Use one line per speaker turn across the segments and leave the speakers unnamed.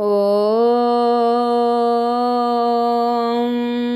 ఓం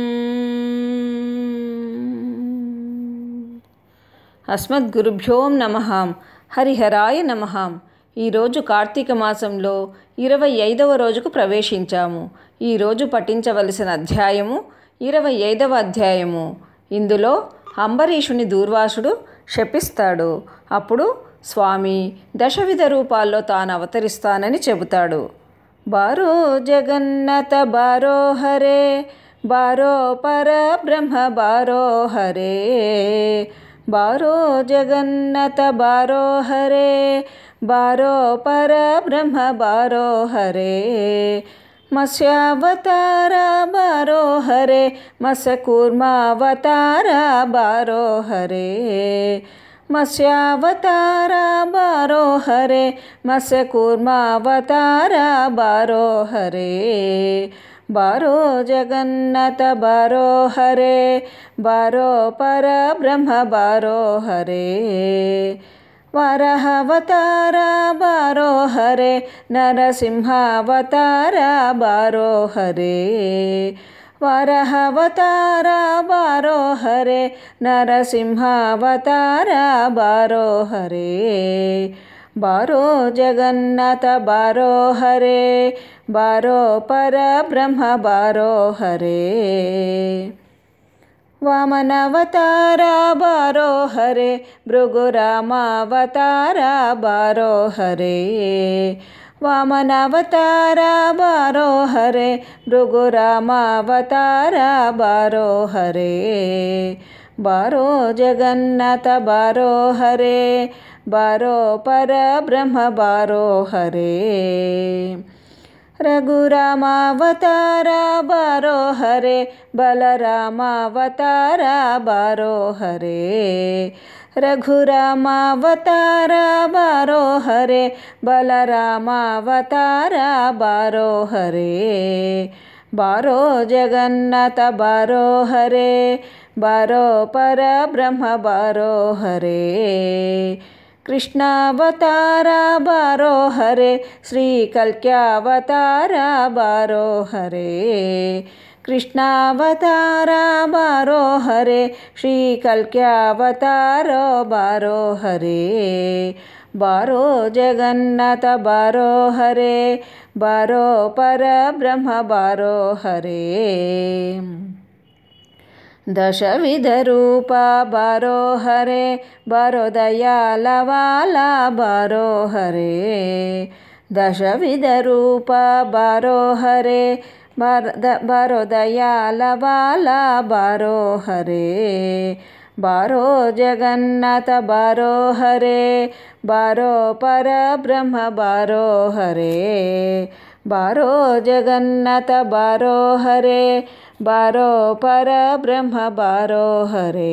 అస్మద్గురుభ్యో నమః. హరిహరాయ నమః. ఈరోజు కార్తీక మాసంలో 25వ రోజుకు ప్రవేశించాము. ఈరోజు పఠించవలసిన అధ్యాయము 25వ అధ్యాయము. ఇందులో అంబరీషుని దూర్వాసుడు శపిస్తాడు. అప్పుడు స్వామి దశవిధ రూపాల్లో తాను అవతరిస్తానని చెబుతాడు. బారో జగన్నాథ బారో హరే, బారో పరబ్రహ్మ బారో హరే, బారో జగన్నాథ బారో హరే, బారో పరబ్రహ్మ బారో హరే, మత్స్యావతార బారో హరే, మత్స్యకూర్మావతార బారో హరే, మత్స్యావతార బారో హరే, మత్స్యకూర్మావతార బారో హరే, బారో జగన్నాథ బారో హరే, బారో పరబ్రహ్మ బారో హరే, వరహావతార బారో హరే, నరసింహావతార బారో హరే, వరహావతార బారో హరే, నరసింహావతార బారో హరే, బారో జగన్నాథ బారో హరే, బారో పరబ్రహ్మ బారో హరే, వామనావతార బారో హరే, భృగురామావతార బారో హరే, వామనావతార బారో హరే, భృగురామావతార బారో హరే, బారో జగన్నాథ బారో హరే, బారో పరబ్రహ్మ బారో హరే, రఘురామావతార బారో హరే, బలరామావతార బారో హరే, రఘురామావతార బారో హరే, బలరామావతార బారో హరే, బారో జగన్నాథ బారో హరే, బారో పరబ్రహ్మ బారో హరే, కృష్ణావతార బారో హరే, శ్రీకల్క్యావతార బారో హరే, కృష్ణావతార బారో హరే, శ్రీకల్క్యావతార బారో హరే, బారో జగన్నాథ బారో హరే, బారో పరబ్రహ్మ బారో హరే, దశవిధ రూప బారో హరే, బారో దయాలవాల బారో హరే, దశవిధ రూప బారో హరే, బారో దయాలవాల బారో హరే, బారో జగన్నాథ బారో హరే, బారో పరబ్రహ్మ బారో హరే, బారో జగన్నాథ బారో హరే, బారో పరబ్రహ్మ బారో హరే.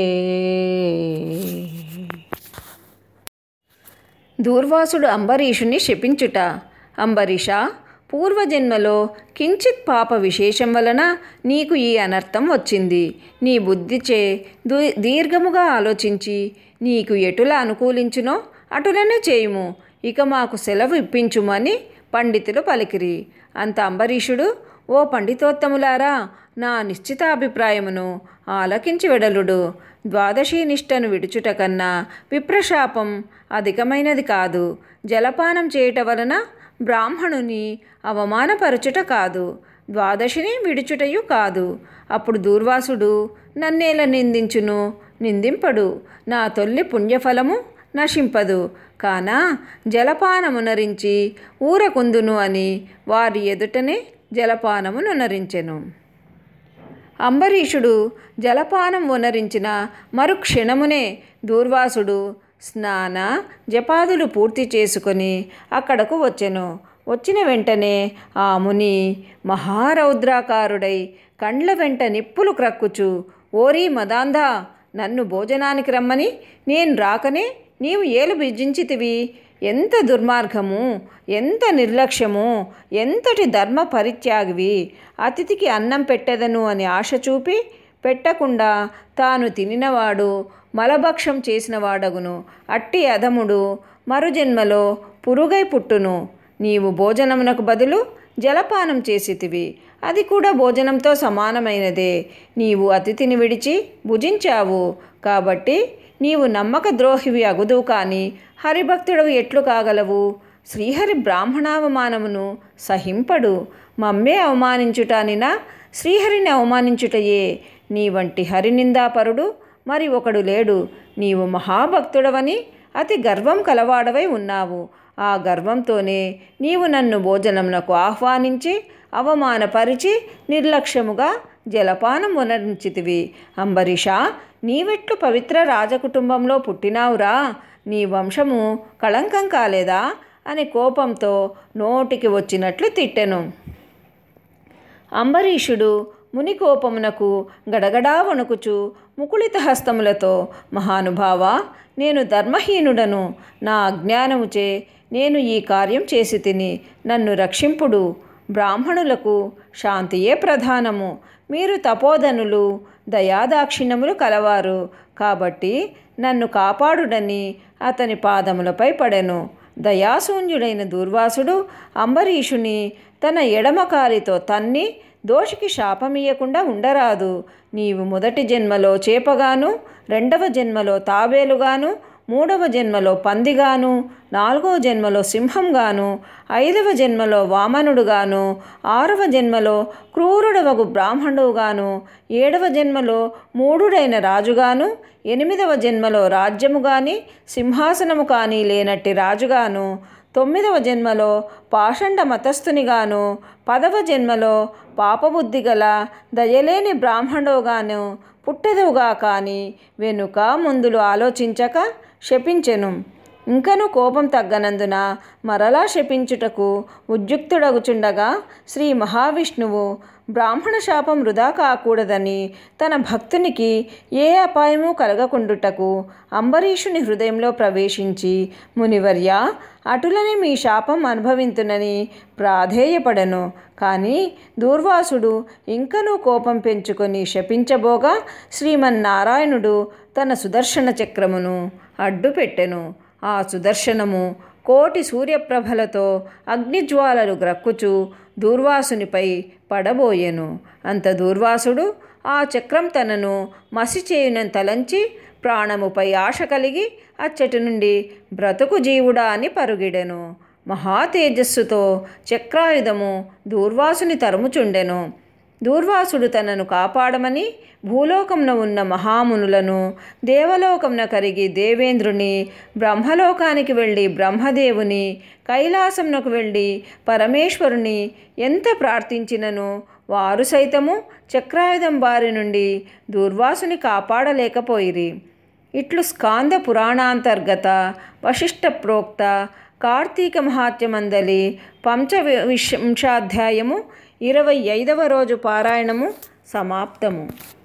దూర్వాసుడు అంబరీషుని శపించుట. అంబరీష, పూర్వజన్మలో కించిత్ పాప విశేషం వలన నీకు ఈ అనర్థం వచ్చింది. నీ బుద్ధిచే దీర్ఘముగా ఆలోచించి నీకు ఎటులా అనుకూలించునో అటులనే చేయుము. ఇక మాకు సెలవు ఇప్పించుమని పండితులు పలికిరి. అంత అంబరీషుడు, ఓ పండితోత్తములారా, నా నిశ్చితాభిప్రాయమును ఆలకించి వెడలుడు. ద్వాదశీ నిష్టను విడుచుట కన్నా విప్రశాపం అధికమైనది కాదు. జలపానం చేయుట వలన బ్రాహ్మణుని అవమానపరచుట కాదు, ద్వాదశిని విడుచుటయు కాదు. అప్పుడు దూర్వాసుడు, నన్నేల నిందించును? నిందింపడు. నా తొల్లి పుణ్యఫలము నశింపదు. కాన జలపానమునరించి ఊరకుందును అని వారి ఎదుటనే జలపానము నునరించెను. అంబరీషుడు జలపానం ఉనరించిన మరుక్షణమునే దూర్వాసుడు స్నాన జపాదులు పూర్తి చేసుకొని అక్కడకు వచ్చెను. వచ్చిన వెంటనే ఆ ముని మహారౌద్రాకారుడై కండ్ల వెంట నిప్పులు క్రక్కుచు, ఓరీ మదాంధా, నన్ను భోజనానికి రమ్మని నేను రాకనే నీవు ఏలు బిజించితివి. ఎంత దుర్మార్గము, ఎంత నిర్లక్ష్యము, ఎంతటి ధర్మ పరిత్యాగివి. అతిథికి అన్నం పెట్టెదను అని ఆశ చూపి పెట్టకుండా తాను తినినవాడు మలభక్షం చేసిన వాడగును. అట్టి అధముడు మరుజన్మలో పురుగై పుట్టును. నీవు భోజనమునకు బదులు జలపానం చేసితివి, అది కూడా భోజనంతో సమానమైనదే. నీవు అతిథిని విడిచి భుజించావు కాబట్టి నీవు నమ్మక ద్రోహివి అగుదు కాని హరిభక్తుడవు ఎట్లు కాగలవు? శ్రీహరి బ్రాహ్మణావమానమును సహింపడు. మమ్మే అవమానించుటానినా శ్రీహరిని అవమానించుటయే. నీ వంటి హరినిందాపరుడు మరి ఒకడు లేడు. నీవు మహాభక్తుడవని అతి గర్వం కలవాడవై ఉన్నావు. ఆ గర్వంతోనే నీవు నన్ను భోజనమునకు ఆహ్వానించి అవమానపరిచి నిర్లక్ష్యముగా జలపానం వనరించితివి. అంబరీషా, నీవెట్లు పవిత్ర రాజకుటుంబంలో పుట్టినావురా? నీ వంశము కళంకం కాలేదా అని కోపంతో నోటికి వచ్చినట్లు తిట్టెను. అంబరీషుడు ముని కోపమునకు గడగడా వణుకుచు ముకుళిత హస్తములతో, మహానుభావా, నేను ధర్మహీనుడను. నా అజ్ఞానముచే నేను ఈ కార్యం చేసి తిని, నన్ను రక్షింపుడు. బ్రాహ్మణులకు శాంతియే ప్రధానము. మీరు తపోధనులు, దయాదాక్షిణ్యములు కలవారు కాబట్టి నన్ను కాపాడుడని అతని పాదములపై పడెను. దయాశూన్యుడైన దూర్వాసుడు అంబరీషుని తన ఎడమకాలితో తన్ని దోషికి శాపమియ్యకుండా ఉండరాదు. నీవు మొదటి జన్మలో చేపగాను, రెండవ జన్మలో తాబేలుగాను, మూడవ జన్మలో పందిగాను, నాలుగవ జన్మలో సింహంగాను, ఐదవ జన్మలో వామనుడుగాను, ఆరవ జన్మలో క్రూరుడవగు బ్రాహ్మణుడుగాను, ఏడవ జన్మలో మూఢుడైన రాజుగాను, ఎనిమిదవ జన్మలో రాజ్యము కానీ సింహాసనము కానీ లేనట్టి రాజుగాను, తొమ్మిదవ జన్మలో పాషండ మతస్థునిగాను, 10వ జన్మలో పాపబుద్ధి గల దయలేని బ్రాహ్మణుడుగాను పుట్టెదవుగా కానీ వెనుక ముందులు ఆలోచించక శపించెను. ఇంకను కోపం తగ్గనందున మరలా శపించుటకు ఉద్యుక్తుడగుచుండగా శ్రీ మహావిష్ణువు బ్రాహ్మణ శాపం వృధా కాకూడదని తన భక్తునికి ఏ అపాయము కలగకుండుటకు అంబరీషుని హృదయంలో ప్రవేశించి, మునివర్య, అటులని మీ శాపం అనుభవింతునని ప్రాధేయపడెను. కానీ దూర్వాసుడు ఇంకనూ కోపం పెంచుకొని శపించబోగా శ్రీమన్నారాయణుడు తన సుదర్శన చక్రమును అడ్డుపెట్టెను. ఆ సుదర్శనము కోటి సూర్యప్రభలతో అగ్నిజ్వాలలు గ్రక్కుచు దూర్వాసునిపై పడబోయెను. అంత దూర్వాసుడు ఆ చక్రం తనను మసిచేయునని తలంచి ప్రాణముపై ఆశ కలిగి అచ్చటి నుండి బ్రతుకు జీవుడా అని పరుగిడెను. మహా తేజస్సుతో చక్రాయుధము దూర్వాసుని తరుముచుండెను. దూర్వాసుడు తనను కాపాడమని భూలోకమున ఉన్న మహామునులను, దేవలోకమున కరిగి దేవేంద్రుని, బ్రహ్మలోకానికి వెళ్ళి బ్రహ్మదేవుని, కైలాసమునకు వెళ్ళి పరమేశ్వరుని ఎంత ప్రార్థించినను వారు సైతము చక్రాయుధం బారి నుండి దూర్వాసుని కాపాడలేకపోయిరి. ఇట్లు స్కాంద పురాణాంతర్గత వశిష్ఠ ప్రోక్త కార్తీక మహాత్మ్యమందలి పంచవింశాధ్యాయము 25వ రోజు పారాయణము సమాప్తము.